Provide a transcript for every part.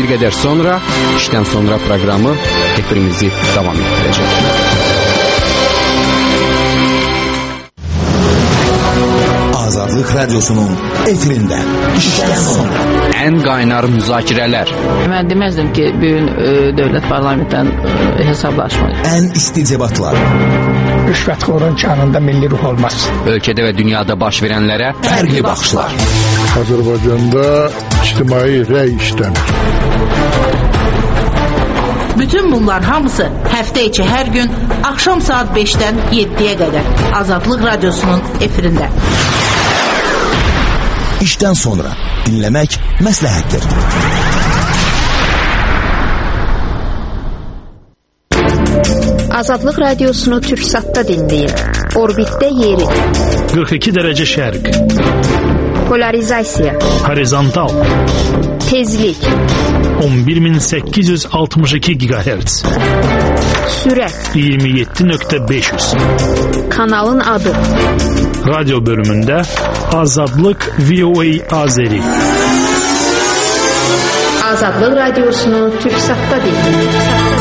Bir qədər sonra işdən sonra proqramı efirimizi davam etdirəcək. Azadlıq Radyosu'nun efirində işdən sonra ən qaynar müzakirələr. Mən deməzdim ki, bugün dövlət parlamentdən hesablaşma. Ən isti debatlar. Rüşvətxorun kanında milli ruh olmaz. Ölkədə və dünyada baş verənlərə fərqli baxışlar. Azərbaycanda ictimai rəy işləmir. Bütün bunlar hamısı həftə içi hər gün axşam saat 5-dən 7-yə qədər Azadlıq Radyosu'nun efirində. İşdən sonra dinləmək məsləhətdir. Azadlıq Radiosunu Türksat'ta dinləyin. Orbitdə yeri. 42 dərəcə şərq. Polarizasiya. Horizontal. Tezlik. 11862 GHz. Sürət. 27.500. Kanalın adı. Radyo bölümündə Azadlıq VOA Azeri. Azadlıq Radiosunu Türksat'ta dinləyin.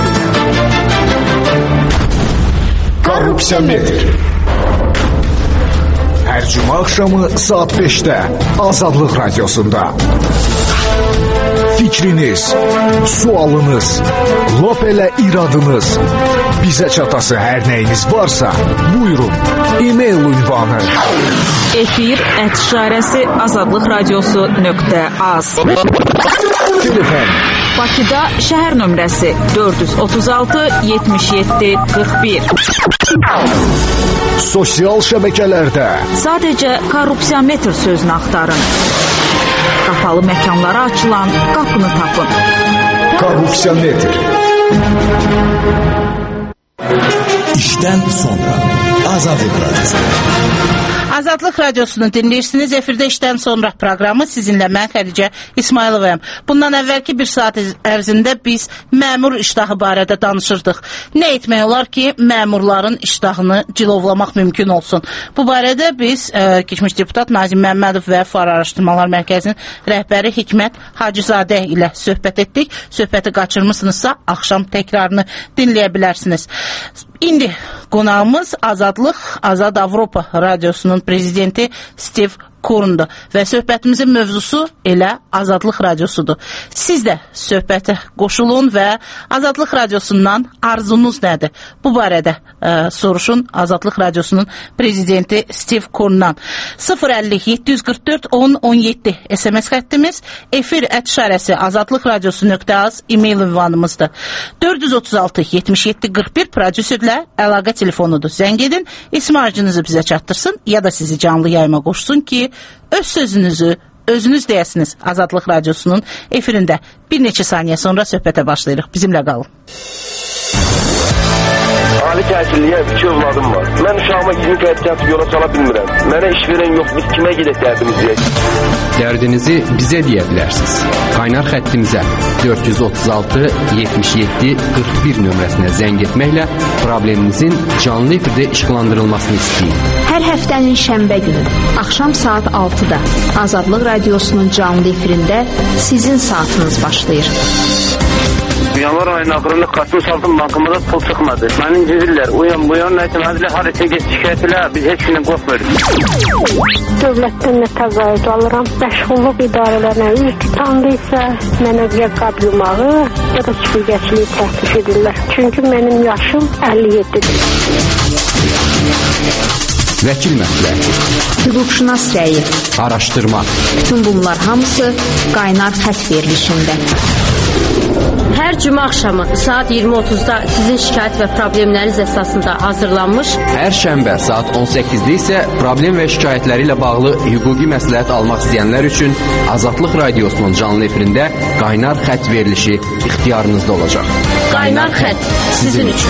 Korrupsiya metr. Hər cümə axşamı saat 5-də Azadlıq Radiosunda. Fikriniz, sualınız, lap elə iradınız, bizə çatası hər nəyiniz varsa, buyurun, e-mail ünvanı. Efir @azadlıqradiosu.az. Telefon Bakıda şəhər nömrəsi 436 77 41. Sosial şəbəkələrdə Sadəcə korrupsiyametr sözünü axtarın. Qapalı məkanlara açılan qapını tapın. Korrupsiyametr. İşdən sonra Azadlıq Radyosu. Azadlıq Radiosunu dinləyirsiniz. Efirdə işdən sonra proqramı sizinlə mən Xədicə İsmayılovayam. Bundan əvvəlki bir saat ərzində biz məmur iştahı barədə danışırdıq. Nə etmək olar ki, məmurların iştahını cilovlamaq mümkün olsun? Bu barədə biz keçmiş deputat Nazim Məmmədov və Fuar Araşdırmalar Mərkəzinin rəhbəri Hikmət Hacızadə ilə söhbət etdik. Söhbəti qaçırmısınızsa, axşam təkrarını dinləyə bilərsiniz. İndi qonağımız Azad Avropa Radiosunun prezidenti Steve Korndur və söhbətimizin mövzusu elə Azadlıq Radiosudur. Siz də söhbətə qoşulun və Azadlıq Radiosundan arzunuz nədir? Bu barədə soruşun Azadlıq Radiosunun prezidenti Steve Korndan. 050 744 10 17 SMS xəttimiz, efir @azadlıqradiosu.az e-mail ünvanımızdır. 436 77 41 prodüserlə əlaqə telefonudur. Zəng edin, ismarcınızı bizə çatdırsın ya da sizi canlı yayıma qoşsun ki, öz sözünüzü özünüz deyəsiniz. Azadlıq Radiosu'nun efirində bir neçə saniyə sonra söhbətə başlayırıq. Bizimlə qalın. Ali təhsilliyə 2 övladım var. Mən uşağıma 20 fəaliyyət yatıb yola sala bilmirəm. Mənə iş verən yox, biz kimə gedək dərdimiz deyək? Dərdinizi bizə deyə bilərsiniz. Qaynar xəttimizə 436 77 41 nömrəsinə zəng etməklə probleminizin canlı efirdə işıqlandırılmasını istəyin. Hər həftənin şənbə günü axşam saat 6-da Azadlıq Radiosu'nun canlı efirində sizin saatınız başlayır. Yanvar ayının axırında Qasım Saltın bankımıza pul çıxmadı. Məni incirlər, uyan, nəysə, mənzilə haricə geç şikayət elə, biz heç gündən qorxmuyoruz. Dövlətdən nə təqaüd alıram, məşğulluq idarələrinə ilk tanıdıysa mənə bir qab yumağı ya da süpürgəçiliyi təklif edirlər. Çünki mənim yaşım 57-dir. Vəkil məsləhəti, hüquqşünas rəyi, araşdırma. Bütün bunlar hamısı qaynar xətt verilişində. Hər cümə axşamı saat 20:30-da sizin şikayət və problemləriniz əsasında hazırlanmış. Hər şənbə saat 18-də isə problem və şikayətləri ilə bağlı hüquqi məsləhət almaq istəyənlər üçün Azadlıq Radiosu'nun canlı efirində qaynar xətt verilişi ixtiyarınızda olacaq. Qaynar xətt sizin üçün.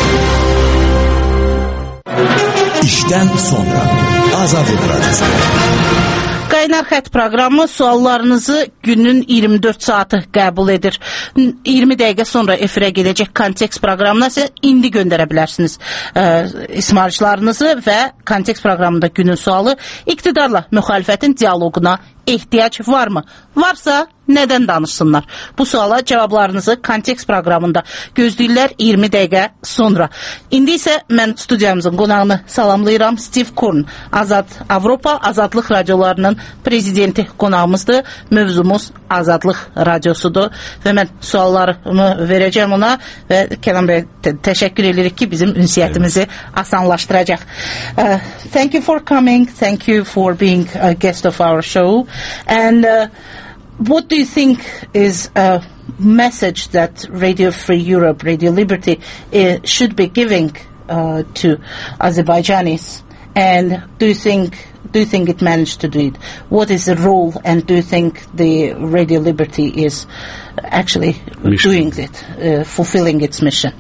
İşdən sonra Azadlıq Radiosu. Qaynar xətt proqramı suallarınızı günün 24 saatı qəbul edir. 20 dəqiqə sonra efirə gedəcək kontekst proqramına isə indi göndərə bilərsiniz ismarışlarınızı və kontekst proqramında günün sualı iqtidarla müxalifətin dialoquna ehtiyac varmı? Varsa nədən danışsınlar? Bu suala cavablarınızı kontekst proqramında gözləyirlər 20 dəqiqə sonra. İndi isə mən studiyamızın qonağını salamlayıram. Steve Korn, Azad Avropa Azadlıq radiolarının prezidenti qonağımızdır. Mövzumuz Azadlıq radiosudur və mən suallarımı verəcəm ona və Kənan bəy təşəkkür edirik ki, bizim ünsiyyətimizi asanlaşdıracaq. Thank you for coming. Thank you for being a guest of our show. And what do you think is a message that Radio Free Europe, Radio Liberty should be giving to Azerbaijanis? And do you think it managed to do it? What is the role, and do you think the Radio Liberty is actually doing it, fulfilling its mission?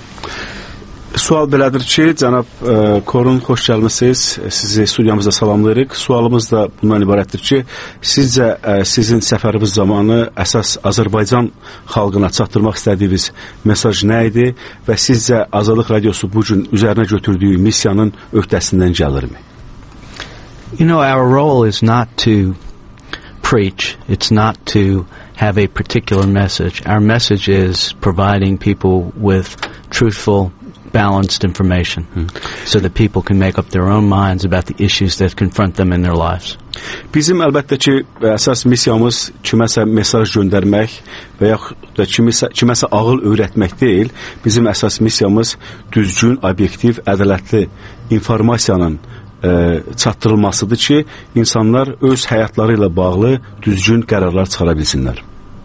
Sual belədir ki, cənab Korun, xoş gəlmisiniz. Sizi studiyamızda salamlayırıq. Sualımız da bundan ibarətdir ki, sizcə sizin səfəriniz zamanı əsas Azərbaycan xalqına çatdırmaq istədiyiniz mesaj nə idi və sizcə Azadlıq Radiosu bu gün üzərinə götürdüyü missiyanın öhdəsindən gəlirmi? You know, our role is not to preach. It's not to have a particular message. Our message is providing people with truthful, balanced information so that people can make up their own minds about the issues that confront them in their lives. Bizim əlbəttə ki, əsas missiyamız kiməsə mesaj göndərmək və yaxud da kiməsə ağıl öyrətmək deyil. Bizim əsas missiyamız düzgün, obyektiv, ədalətli informasiyanın çatdırılmasıdır ki, insanlar öz həyatları ilə bağlı düzgün qərarlar çıxara bilsinlər.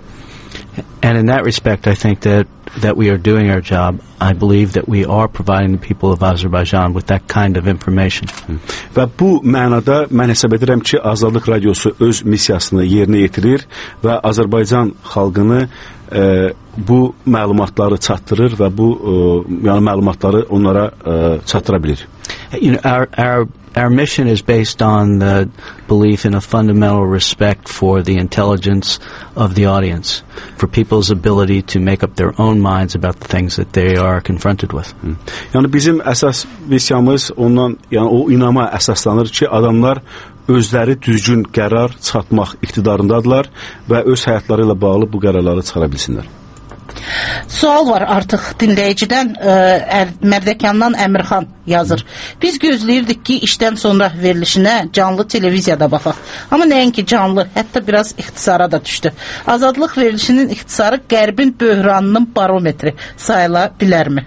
And in that respect, I think that we are doing our job. I believe that we are providing the people of Azerbaijan with that kind of information. Və bu mənada mən hesab edirəm ki, Azadlıq Radiosu öz missiyasını yerinə yetirir və Azərbaycan xalqını bu məlumatları çatdırır və bu yəni məlumatları onlara çatdıra bilir. You know, our mission is based on the belief in a fundamental respect for the intelligence of the audience, for people's ability to make up their own minds about the things that they are confronted with. Yəni bizim əsas missiyamız ondan, yəni o inama əsaslanır ki, adamlar özləri düzgün qərar çıxartmaq iqtidarındadılar və öz həyatları ilə bağlı bu qərarları çıxara bilsinlər. Sual var artıq dinləyicidən, Mərdəkandan Əmirxan yazır. Biz gözləyirdik ki, işdən sonra verilişinə canlı televiziyada baxaq. Amma nəinki canlı, hətta biraz ixtisara da düşdü. Azadlıq verilişinin ixtisarı Qərbin böhranının barometri sayıla bilərmi?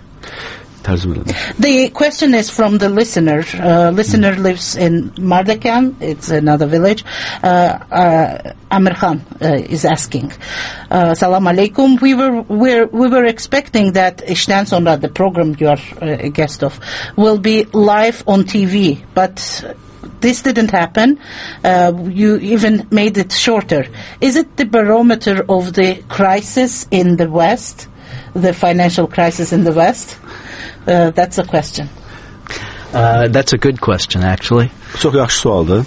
The question is from the listener. Listener lives in Mardakan. It's another village. Amir Khan is asking. Salam alaikum. We were expecting that İşten Sonra, the program you are a guest of, will be live on TV, but this didn't happen. You even made it shorter. Is it the barometer of the crisis in the West, the financial crisis in the West? That's a question. That's a good question, actually. Çox yaxşı sualdır.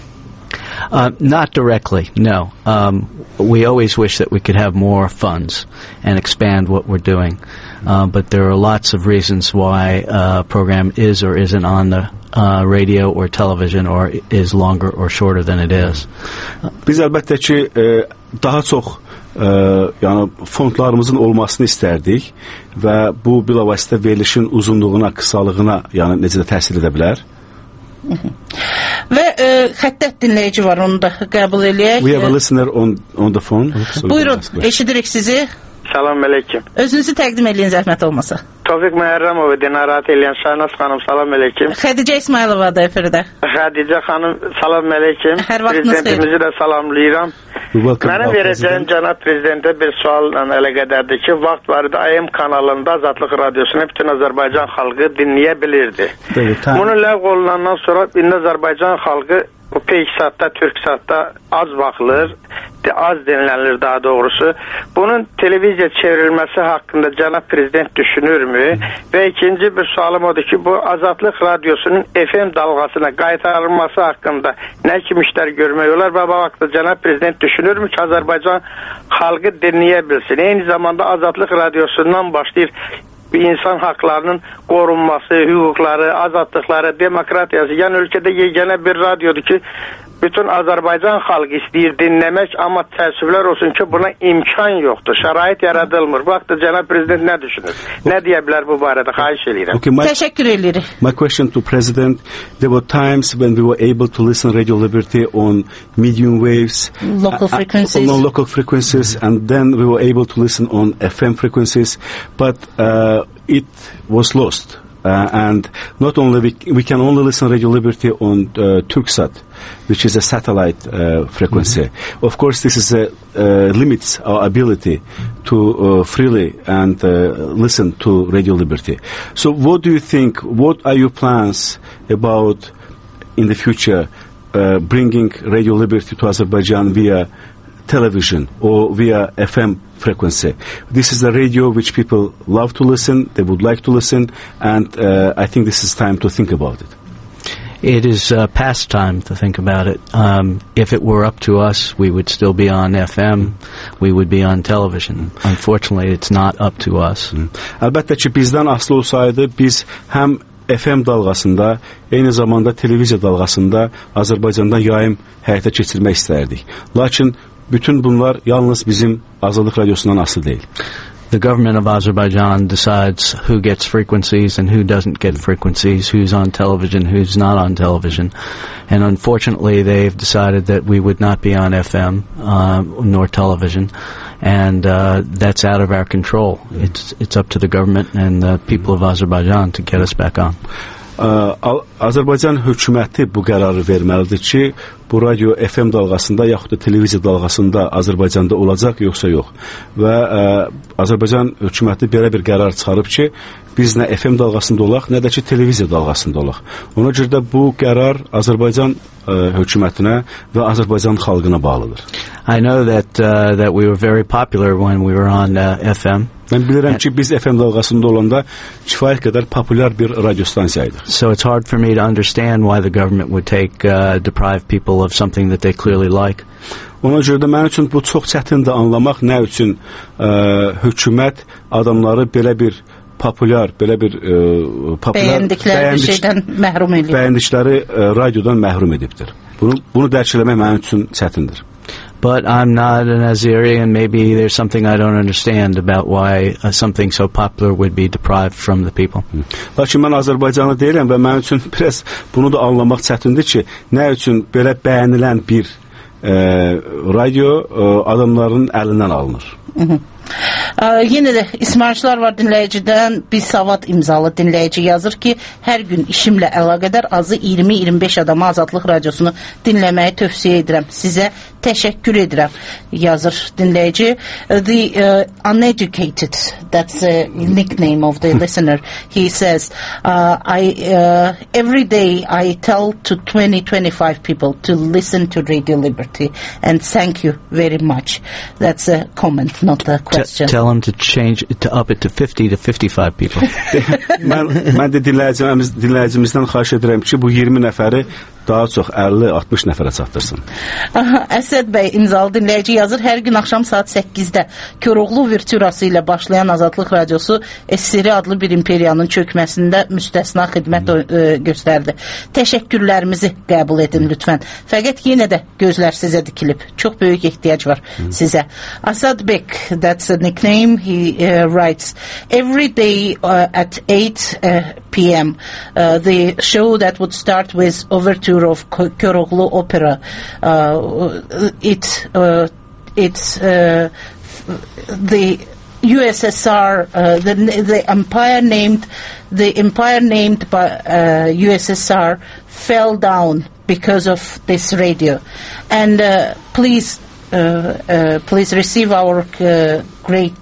Not directly, no. We always wish that we could have more funds and expand what we're doing. But there are lots of reasons why a program is or isn't on the radio or television, or is longer or shorter than it is. Biz əlbəttə ki, daha çox yəni fondlarımızın olmasını istərdik və bu bilavasitə verilişin uzunluğuna, qısalığına yəni necə də təsir edə bilər. Və xəttət dinləyici var, onu da qəbul eləyək. We have a listener on the phone. Buyurun, eşidirik sizi. Salam aleyküm. Özünüzü təqdim eləyin, zəhmət olmasa. Tofiq Məhərrəmov, Dinarat eləyən Şahnaz xanım, salam aleyküm. Xədicə İsmailova da efirdə. Xədicə xanım, salam aleyküm. Hər vaxtınız xeyir. Prezidentimizi də salamlayıram. Mənim verəcəyim cənab prezidentə bir sualla əlaqədardır ki, vaxt var idi AM kanalında Azadlıq Radiosunu bütün Azərbaycan xalqı dinləyə bilirdi. Bunu ləğv olunandan sonra indi Azərbaycan xalqı bu Peksatda, Türksatda az baxılır, az dinlənilir daha doğrusu. Bunun televiziya çevrilməsi haqqında cənab prezident düşünürmü? Və ikinci bir sualım odur ki, bu Azadlıq Radiosunun FM dalğasına qaytarılması haqqında nə kimi işlər görmək olar və bu vaxtda cənab prezident düşünürmü ki, Azərbaycan xalqı dinləyə bilsin? Eyni zamanda Azadlıq Radiosundan başlayır insan haqlarının qorunması, hüquqları, azadlıqları, demokratiyası. Yəni ölkədə yeganə bir radiodur ki, bütün Azərbaycan xalqı istəyir dinləmək, amma təəssüflər olsun ki, buna imkan yoxdur, şərait yaradılmır. Bu haqda cənab prezident nə düşünür? Nə deyə bilər bu barədə? Xahiş edirəm. Təşəkkür edirik. My question to President, there were times when we were able to listen Radio Liberty on medium waves, local frequencies, on local frequencies, and then we were able to listen on FM frequencies, but it was lost. And not only we can only listen Radio Liberty on Turksat, which is a satellite frequency. Of course, this is limits our ability to freely and listen to Radio Liberty. So, what do you think? What are your plans about in the future bringing Radio Liberty to Azerbaijan via television or via FM frequency? This is a radio which people love to listen, they would like to listen, and I think this is time to think about it. It is past time to think about it. If it were up to us, we would still be on FM, we would be on television. Unfortunately, it's not up to us. Əlbəttə ki, bizdən asılı olsaydı, biz həm FM dalğasında, eyni zamanda televiziya dalğasında Azərbaycanda yayım həyata keçirmək istərdik. Lakin bütün bunlar yalnız bizim Azadlıq Radyosundan asılı deyil. The government of Azerbaijan decides who gets frequencies and who doesn't get frequencies, who's on television, who's not on television. And unfortunately, they've decided that we would not be on FM nor television. And that's out of our control. It's up to the government and the people of Azerbaijan to get us back on. Azərbaycan hökuməti bu qərarı verməlidir ki, bu radio FM dalğasında yaxud da televiziya dalğasında Azərbaycanda olacaq, yoxsa yox. Və Azərbaycan hökuməti belə bir qərar çıxarıb ki, biz nə FM dalğasında olaq, nə də ki, televiziya dalğasında olaq. Ona görə də bu qərar Azərbaycan hökumətinə və Azərbaycan xalqına bağlıdır. I know that we were very popular when we were on FM. Mən bilirəm ki, biz FM dalğasında olanda kifayət qədər populyar bir radio stansiyaydı. So it's hard for me to understand why the government would deprive people of something that they clearly like. Ona görə də mənim üçün bu çox çətindir anlamaq, nə üçün hökumət adamları belə bir populyar, belə bir bəyəndikləri bir şeydən məhrum edib. Bəyəndikləri radiodan məhrum edibdir. Bunu dərk eləmək mənim üçün çətindir. But I'm not an Azeri, and maybe there's something I don't understand about why something so popular would be deprived from the people. Lakin mən Azərbaycanlı deyiləm və mənim üçün biraz bunu da anlamaq çətindir ki, nə üçün belə bəyənilən bir radio adamların əlindən alınır. Yenə də ismarışlar var dinləyicidən. Bir Savad imzalı dinləyici yazır ki, hər gün işimlə əlaqədar azı 20-25 adama Azadlıq Radiosunu dinləməyi tövsiyə edirəm. Sizə təşəkkür edirəm, yazır dinləyici. The uneducated, that's the nickname of the listener. He says, every day I tell to 20-25 people to listen to Radio Liberty, and thank you very much. That's a comment, not a question. Tell them to up it to 50 to 55 people. Mən də dinləyicimizdən xahiş edirəm ki, bu 20 nəfəri daha çox 50-60 nəfərə çatdırsın. Əsəd bəy imzalı dinləyici yazır, hər gün axşam saat 8-də Koroğlu virtürası ilə başlayan Azadlıq Radiosu SSR adlı bir imperiyanın çökməsində müstəsna xidmət göstərdi. Təşəkkürlərimizi qəbul edin lütfən. Fəqət yenə də gözlər sizə dikilib. Çox böyük ehtiyac var sizə. Asad Bek, that's a nickname, he writes, every day at 8 p.m. The show that would start with overture of Koroğlu opera, it's the USSR, the empire named by USSR fell down because of this radio, and please receive our great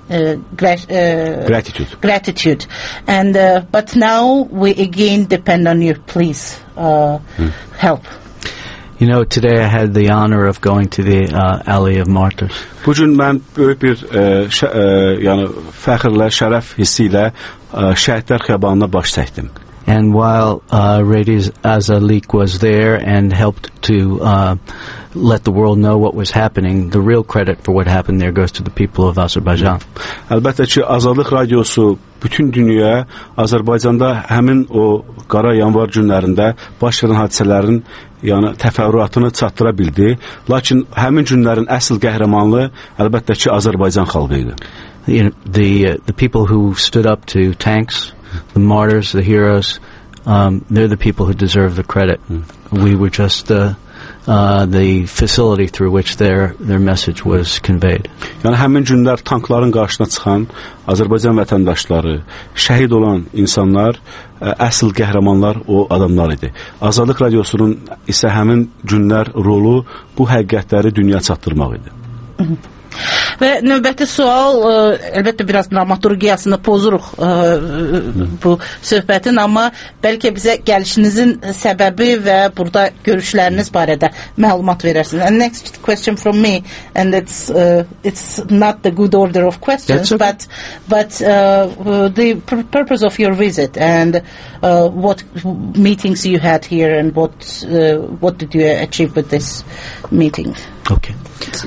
gratitude, and but now we again depend on you. Please help. You know, today I had the honor of going to the Alley of Martyrs. Bugün mən böyük bir yəni fəxrlə, şərəf hissi ilə şəhidlər xiyabanına baş çəkdim. And while Radio Azalik was there and helped to let the world know what was happening, the real credit for what happened there goes to the people of Azerbaijan. Əlbəttə ki, Azadlıq Radiosu bütün dünyaya Azərbaycanda həmin o qara yanvar günlərində baş verən hadisələrin təfərrüatını çatdıra bildi. Lakin həmin günlərin əsl qəhrəmanlığı əlbəttə ki, Azərbaycan xalqı idi. The people who stood up to tanks, the martyrs, the heroes, they're the people who deserve the credit. We were just the facility through which their message was conveyed. Yəni həmin günlər tankların qarşısına çıxan Azərbaycan vətəndaşları, şəhid olan insanlar, əsl qəhrəmanlar o adamlar idi. Azadlıq Radiosunun isə həmin günlər rolu bu həqiqətləri dünyaya çatdırmaq idi. Və növbəti sual, əlbəttə biraz dramaturgiyasını pozuruq bu söhbətin, amma bəlkə bizə gəlişinizin səbəbi və burada görüşləriniz barədə məlumat verərsiniz. And next question from me, and it's not the good order of questions, but the purpose of your visit and what meetings you had here and what did you achieve with this meeting? Okay.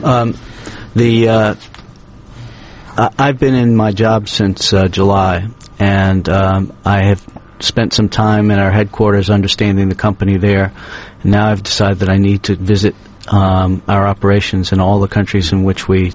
I've been in my job since July, and I have spent some time in our headquarters understanding the company there. And now I've decided that I need to visit our operations in all the countries in which we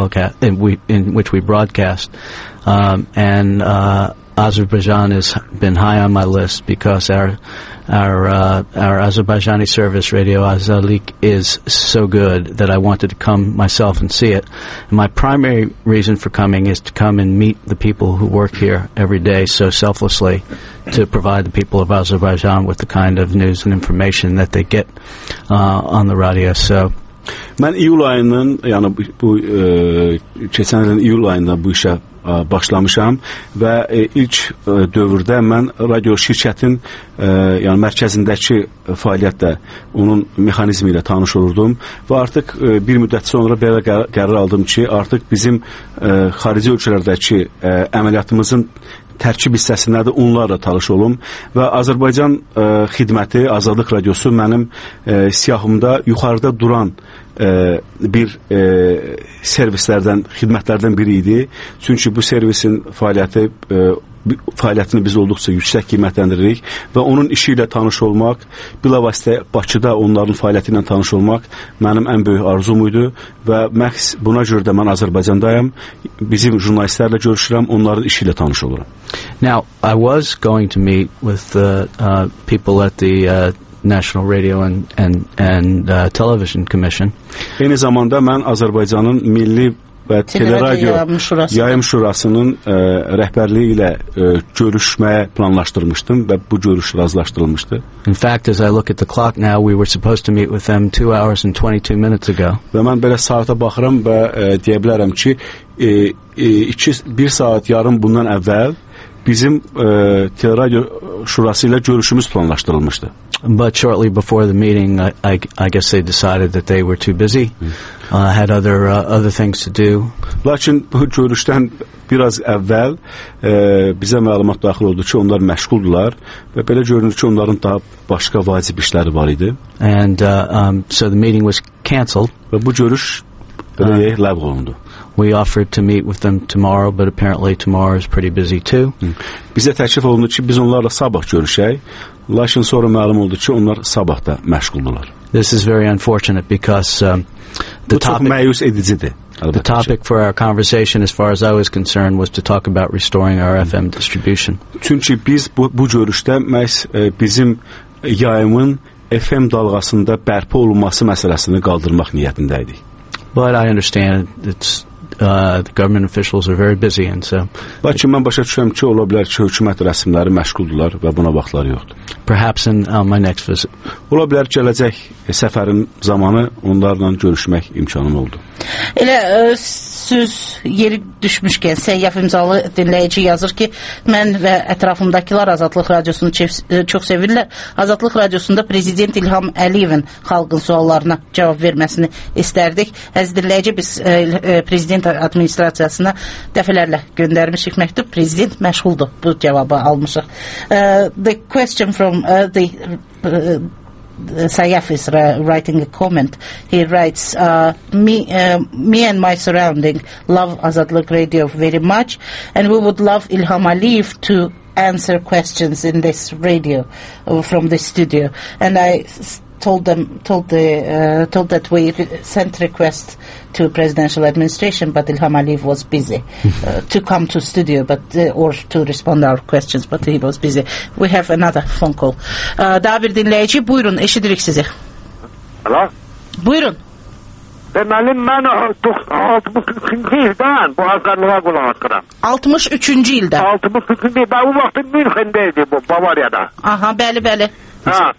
broadcast. And Azerbaijan has been high on my list because our Azerbaijani service, Radio Azalik, is so good that I wanted to come myself and see it. And my primary reason for coming is to come and meet the people who work here every day so selflessly to provide the people of Azerbaijan with the kind of news and information that they get on the radio. So mən iyul ayının, yəni bu keçən ilin iyul ayında bu işə başlamışam və ilk dövrdə mən radio şirkətin yəni mərkəzindəki fəaliyyətlə onun mexanizmi ilə tanış olurdum və artıq bir müddət sonra belə qərar aldım ki, artıq bizim xarici ölkələrdəki əməliyyatımızın tərkib hissəsində də onlarla tanış olum və Azərbaycan xidməti, Azadlıq Radiosu mənim siyahımda yuxarıda duran bir servislərdən, xidmətlərdən biri idi. Çünki bu servisin fəaliyyətini biz olduqca yüksək qiymətləndiririk və onun işi ilə tanış olmaq, bilavasitə Bakıda onların fəaliyyəti ilə tanış olmaq mənim ən böyük arzum idi və məhz buna görə də mən Azərbaycandayım. Bizim jurnalistlərlə görüşürəm, onların işi ilə tanış oluram. Now, I was going to meet with people at the National Radio and Television Commission. Eyni zamanda mən Azərbaycanın Milli və Teleradio Yayım Şurasının rəhbərliyi ilə görüşməyə planlaşdırmışdım və bu görüş razılaşdırılmışdı. In fact, as I look at the clock now, we were supposed to meet with them 2 hours and 22 minutes ago. Və mən belə saata baxıram və deyə bilərəm ki, 1 saat yarım bundan əvvəl bizim Teleradio Şurası ilə görüşümüz planlaşdırılmışdı. But shortly before the meeting, I guess they decided that they were too busy, had other things to do. Lakin bu görüşdən biraz əvvəl bizə məlumat daxil oldu ki, onlar məşğuldular və belə görünür ki, onların daha başqa vacib işləri var idi. And so the meeting was cancelled. Və bu görüş ləğv olundu. We offered to meet with them tomorrow, but apparently tomorrow is pretty busy too. Bizə təklif olundu ki, biz onlarla sabah görüşək. Lakin sonra məlum oldu ki, onlar sabah da məşğuldular. This is very unfortunate because bu çox məyus edicidir. The topic for our conversation, as far as I was concerned, was to talk about restoring our FM distribution. Çünki biz bu görüşdə məhz bizim yayımın FM dalğasında bərpa olunması məsələsini qaldırmaq niyyətindəydik. But I understand the government officials are very busy, and so. Lakin mən başa düşürəm ki, ola bilər ki, hökumət rəsmiləri məşğuldular və buna vaxtları yoxdur. Perhaps on my next visit. Ola bilər gələcək səfərin zamanı onlarla görüşmək imkanım oldu. Elə söz yeri düşmüşkən Səyyaf imzalı dinləyici yazır ki, mən və ətrafımdakılar Azadlıq Radiosunu çox sevirlər. Azadlıq Radiosunda Prezident İlham Əliyevin xalqın suallarına cavab verməsini istərdik. Əziz dinləyici, biz Prezident administrasiyasına dəfələrlə göndərmişik məktub. Prezident məşğuldur. Bu cavabı almışıq. The question from Sayaf is writing a comment. He writes, me and my surrounding love Azadlık Radio very much, and we would love Ilham Aliyev to answer questions in this radio from the studio. And I told that we sent requests to presidential administration, but Ilham Aliyev was busy to come to studio, or to respond to our questions, but he was busy. We have another phone call. Daha bir dinleyici, buyurun, eşidirik sizi. Alo? Buyurun. Deməli, mən 63-cü ildən bu azadlığa qulaq asıram. 63-cü ildən? 63-cü ildən, o vaxtı Münxendəydi bu, Bavariyada. Aha, bəli. Ha,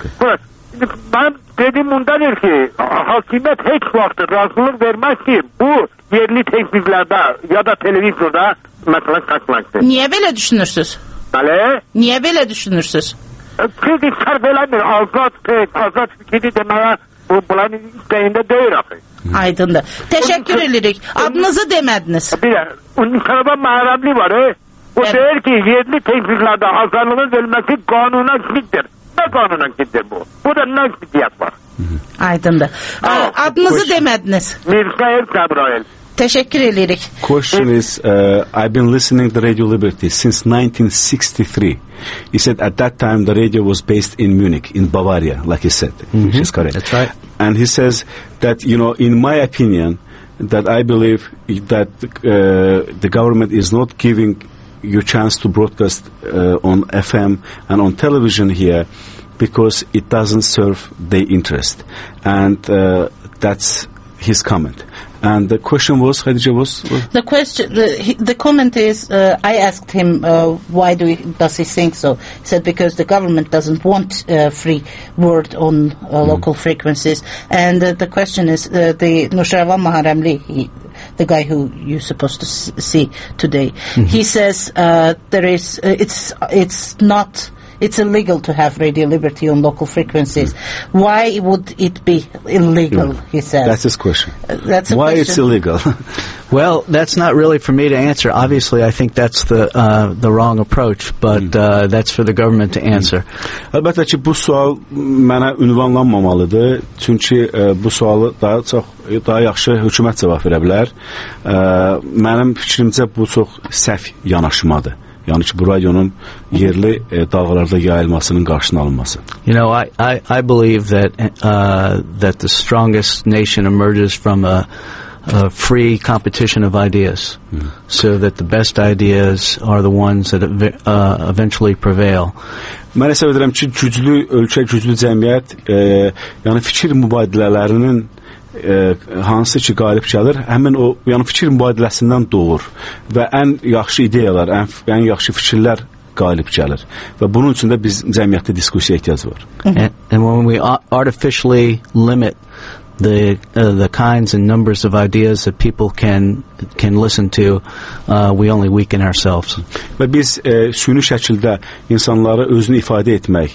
ben dediğim ondadır ki, hakimiyet hiç vaxtı razılıq vermez ki, bu yerli tevkiflerde ya da televizyonda mesela saklansın. Niye böyle düşünürsünüz? Bəli? Niye böyle düşünürsünüz? Çünkü sərf eləmir, azad fikri demeye bunların isteğinde değil axı. Aydındır. Teşekkür edirik. Adınızı demədiniz. Bir de, onun sırada mahremli var. O deyir ki, yerli tevkiflerde azadlığın verilmesi kanuna ziddir. Ne kanuna ziddir bu? Bu da ne ziddiyet var? Aydındır. Adınızı demədiniz. Mirzaev Cabrail. Teşekkür edirik. Question is, I've been listening to Radio Liberty since 1963. He said at that time the radio was based in Munich, in Bavaria, like he said, which is correct. That's right. And he says that, in my opinion, that I believe that the government is not giving you chance to broadcast on FM and on television here because it doesn't serve their interest. And that's his comment. And the question was, Khadija, was? The question, the comment is, I asked him, why does he think so? He said, because the government doesn't want free word on local frequencies. And the question is, the Nusravan Maharemli, the guy who you're supposed to see today, he says, it's illegal to have Radio Liberty on local frequencies. Why would it be illegal, he says? That's his question. That's a Why question. it's illegal? Well, that's not really for me to answer. Obviously, I think that's the wrong approach, but that's for the government to answer. Əlbəttə ki, bu sual mənə ünvanlanmamalıdır. Çünki bu sualı daha yaxşı hökumət cavab verə bilər. Mənim fikrimcə bu çox səhv yanaşmadır. Yəni ki, bu radionun yerli dalğalarda yayılmasının qarşısının alınması. I believe that the strongest nation emerges from a free competition of ideas, so that the best ideas are the ones that eventually prevail. Mən hesab edirəm ki, güclü ölkə, güclü cəmiyyət, yəni fikir mübadilələrinin hansı ki qalib gəlir, həmin o fikir mübadiləsindən doğur və ən yaxşı ideyalar, ən yaxşı fikirlər qalib gəlir və bunun üçün də biz cəmiyyətdə diskussiya ehtiyac var. And when we artificially limit the kinds and numbers of ideas that people can listen to, we only weaken ourselves. Və biz süni şəkildə insanları özünü ifadə etmək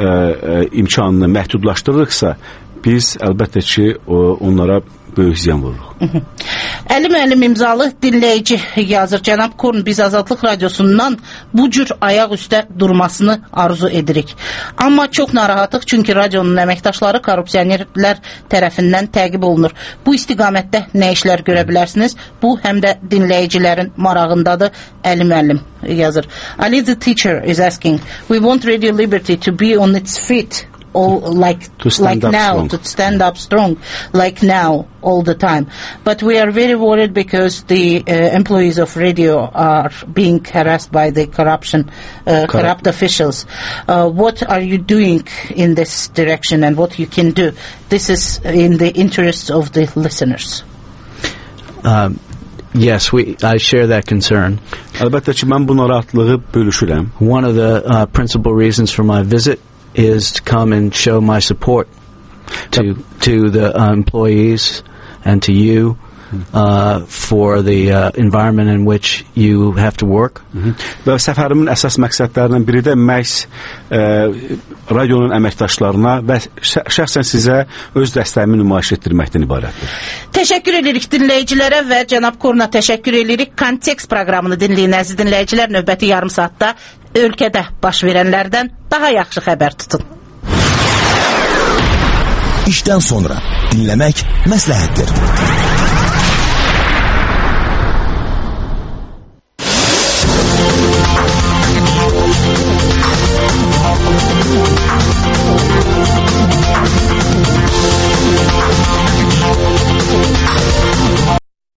imkanını məhdudlaşdırırıqsa, biz əlbəttə ki, onlara böyük ziyan vururuq. Əli müəllim imzalı dinləyici yazır. Cənab Korn, biz Azadlıq Radiosundan bu cür ayaq üstə durmasını arzu edirik. Amma çox narahatıq, çünki radionun əməkdaşları korrupsionerlər tərəfindən təqib olunur. Bu istiqamətdə nə işlər görə bilərsiniz? Bu, həm də dinləyicilərin marağındadır. Əli müəllim yazır. Ali the teacher is asking, we want Radio Liberty to be on its feet, to stand up strong, like now, all the time. But we are very worried because the employees of radio are being harassed by the corrupt officials. What are you doing in this direction, and what you can do? This is in the interest of the listeners. Yes, I share that concern. Əlbəttə ki, mən bu narahatlığı bölüşürəm. One of the principal reasons for my visit is to come and show my support to the employees and to you for the environment in which you have to work. Və səfərimin əsas məqsədlərindən biri də məhz radionun əməkdaşlarına və şəxsən sizə öz dəstəyimi nümayiş etdirməkdən ibarətdir. Təşəkkür edirik dinləyicilərə və cənab Korna təşəkkür edirik. Kontekst proqramını dinləyin əziz dinləyicilər. Növbəti yarım saatda ölkədə baş verənlərdən daha yaxşı xəbər tutun. İşdən sonra dinləmək məsləhətdir.